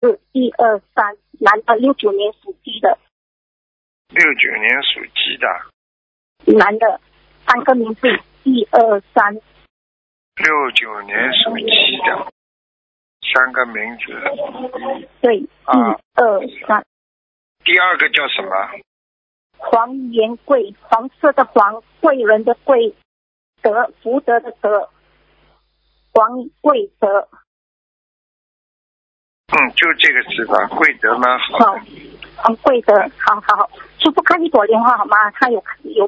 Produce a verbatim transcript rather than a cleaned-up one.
是一二三，男的，六九年属鸡的。 六九年属鸡的。 男的，三个名字，一二三。 六九年属鸡的，三个名字。 对，一二三。 第二个叫什么？ 黄元贵，黄色的黄，贵人的贵，德福德的德，黄贵德。 嗯，就这个字吧，贵德蛮好的。 好，黄贵德，好好好，师傅看一朵莲花好吗？他有有